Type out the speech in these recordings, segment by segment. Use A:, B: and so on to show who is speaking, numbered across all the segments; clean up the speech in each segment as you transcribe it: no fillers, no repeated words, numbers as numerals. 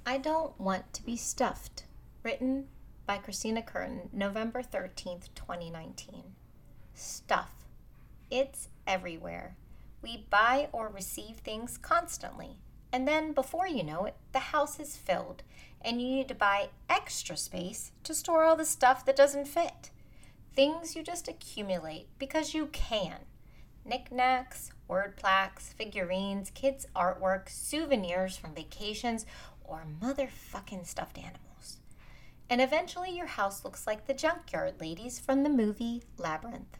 A: I Don't Want to Be Stuffed, written by Christina Curtin, November 13th, 2019. Stuff. It's everywhere. We buy or receive things constantly, and then before you know it, the house is filled, and you need to buy extra space to store all the stuff that doesn't fit. Things you just accumulate because you can. Knickknacks, word plaques, figurines, kids' artwork, souvenirs from vacations, or motherfucking stuffed animals. And eventually your house looks like the junkyard ladies from the movie Labyrinth.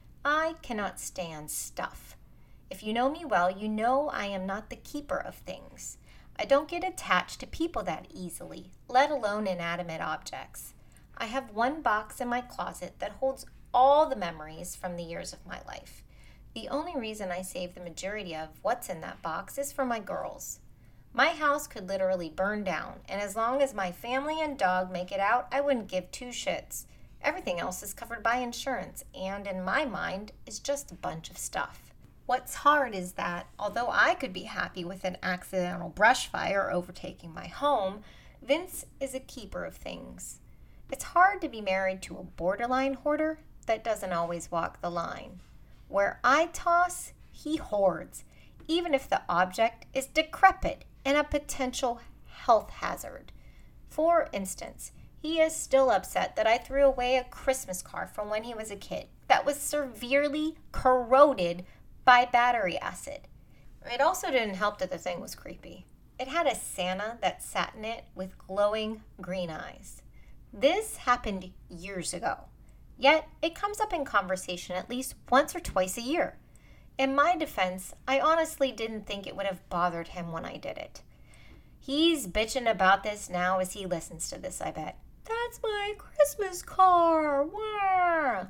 A: I cannot stand stuff. If you know me well, you know I am not the keeper of things. I don't get attached to people that easily, let alone inanimate objects. I have one box in my closet that holds all the memories from the years of my life. The only reason I save the majority of what's in that box is for my girls. My house could literally burn down, and as long as my family and dog make it out, I wouldn't give two shits. Everything else is covered by insurance, and in my mind, is just a bunch of stuff. What's hard is that, although I could be happy with an accidental brush fire overtaking my home, Vince is a keeper of things. It's hard to be married to a borderline hoarder that doesn't always walk the line. Where I toss, he hoards, even if the object is decrepit and a potential health hazard. For instance, he is still upset that I threw away a Christmas card from when he was a kid that was severely corroded by battery acid. It also didn't help that the thing was creepy. It had a Santa that sat in it with glowing green eyes. This happened years ago, yet it comes up in conversation at least once or twice a year. In my defense, I honestly didn't think it would have bothered him when I did it. He's bitching about this now as he listens to this, I bet. That's my Christmas card. Wah.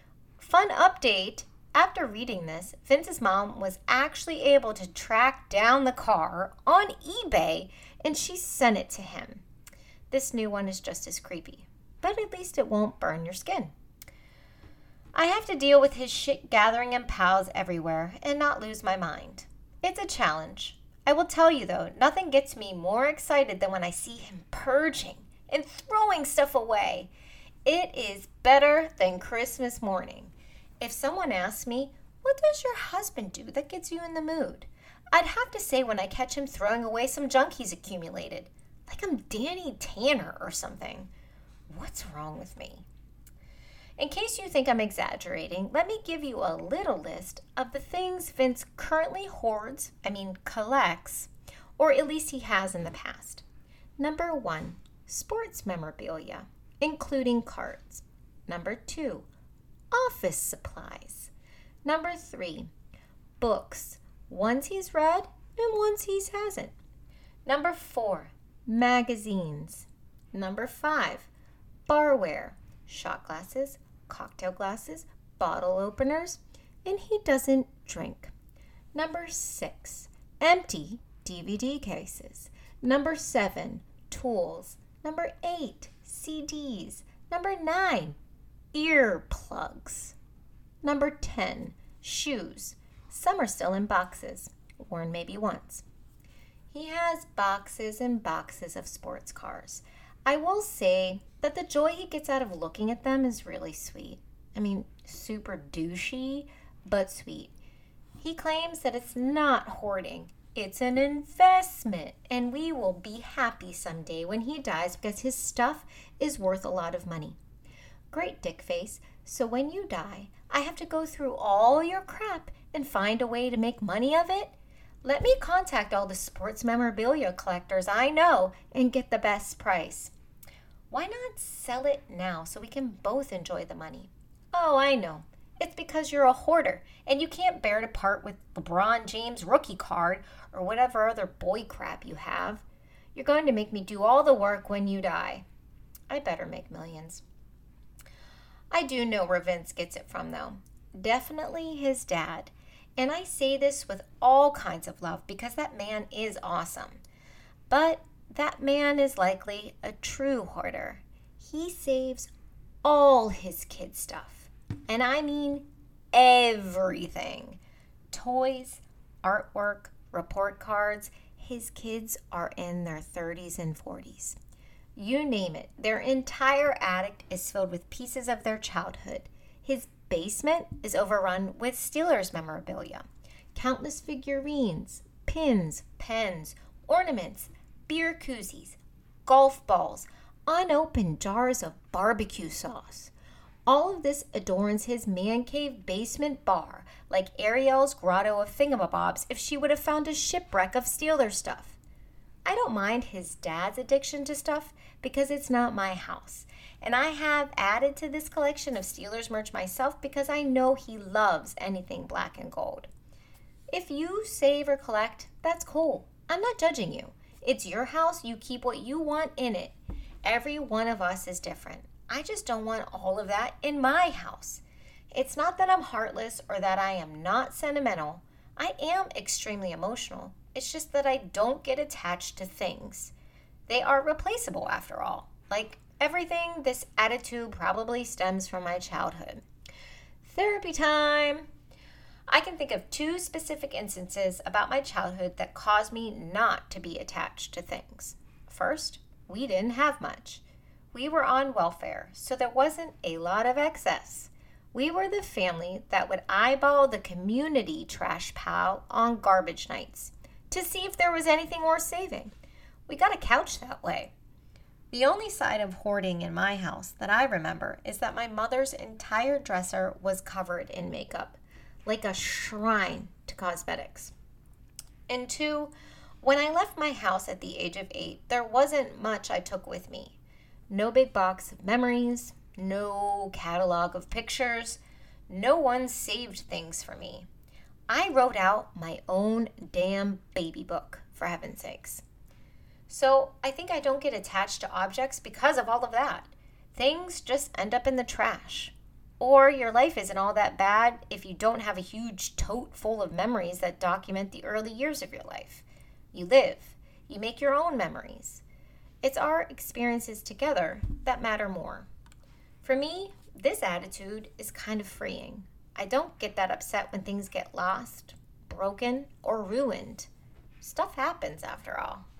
A: Fun update. After reading this, Vince's mom was actually able to track down the car on eBay, and she sent it to him. This new one is just as creepy, but at least it won't burn your skin. I have to deal with his shit gathering and pals everywhere and not lose my mind. It's a challenge. I will tell you though, nothing gets me more excited than when I see him purging and throwing stuff away. It is better than Christmas morning. If someone asks me, what does your husband do that gets you in the mood? I'd have to say when I catch him throwing away some junk he's accumulated. Like I'm Danny Tanner or something. What's wrong with me? In case you think I'm exaggerating, let me give you a little list of the things Vince currently collects, or at least he has in the past. Number 1, sports memorabilia, including cards. Number 2, office supplies. Number 3, books, ones he's read and ones he hasn't. Number 4, magazines. Number 5, barware, shot glasses, cocktail glasses, bottle openers, and he doesn't drink. Number 6, empty DVD cases. Number 7, tools. Number 8, CDs. Number 9, earplugs. Number 10, shoes. Some are still in boxes, worn maybe once. He has boxes and boxes of sports cars. I will say that the joy he gets out of looking at them is really sweet. I mean, super douchey, but sweet. He claims that it's not hoarding. It's an investment, and we will be happy someday when he dies because his stuff is worth a lot of money. Great dick face. So when you die, I have to go through all your crap and find a way to make money of it? Let me contact all the sports memorabilia collectors I know and get the best price. Why not sell it now so we can both enjoy the money? Oh, I know. It's because you're a hoarder and you can't bear to part with LeBron James rookie card or whatever other boy crap you have. You're going to make me do all the work when you die. I better make millions. I do know where Vince gets it from, though. Definitely his dad. And I say this with all kinds of love because that man is awesome. But that man is likely a true hoarder. He saves all his kid stuff. And I mean everything. Toys, artwork, report cards, his kids are in their 30s and 40s. You name it, their entire attic is filled with pieces of their childhood. His basement is overrun with Steelers memorabilia. Countless figurines, pins, pens, ornaments, beer koozies, golf balls, unopened jars of barbecue sauce. All of this adorns his man cave basement bar, like Ariel's grotto of thingamabobs if she would have found a shipwreck of Steelers stuff. I don't mind his dad's addiction to stuff because it's not my house. And I have added to this collection of Steelers merch myself because I know he loves anything black and gold. If you save or collect, that's cool. I'm not judging you. It's your house, you keep what you want in it. Every one of us is different. I just don't want all of that in my house. It's not that I'm heartless or that I am not sentimental. I am extremely emotional. It's just that I don't get attached to things. They are replaceable after all. Like everything, this attitude probably stems from my childhood. Therapy time! I can think of 2 specific instances about my childhood that caused me not to be attached to things. First, we didn't have much. We were on welfare, so there wasn't a lot of excess. We were the family that would eyeball the community trash pile on garbage nights to see if there was anything worth saving. We got a couch that way. The only side of hoarding in my house that I remember is that my mother's entire dresser was covered in makeup, like a shrine to cosmetics. And 2, when I left my house at the age of 8, there wasn't much I took with me. No big box of memories, no catalog of pictures, no one saved things for me. I wrote out my own damn baby book, for heaven's sakes. So I think I don't get attached to objects because of all of that. Things just end up in the trash. Or your life isn't all that bad if you don't have a huge tote full of memories that document the early years of your life. You live. You make your own memories. It's our experiences together that matter more. For me, this attitude is kind of freeing. I don't get that upset when things get lost, broken, or ruined. Stuff happens after all.